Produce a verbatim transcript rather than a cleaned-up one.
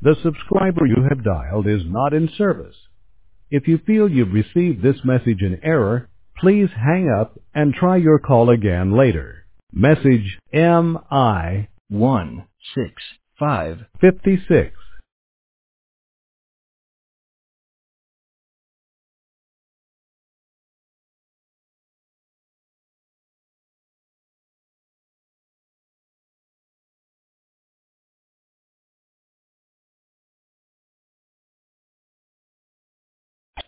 The subscriber you have dialed is not in service. If you feel you've received this message in error, please hang up and try your call again later. Message M I one six five fifty-six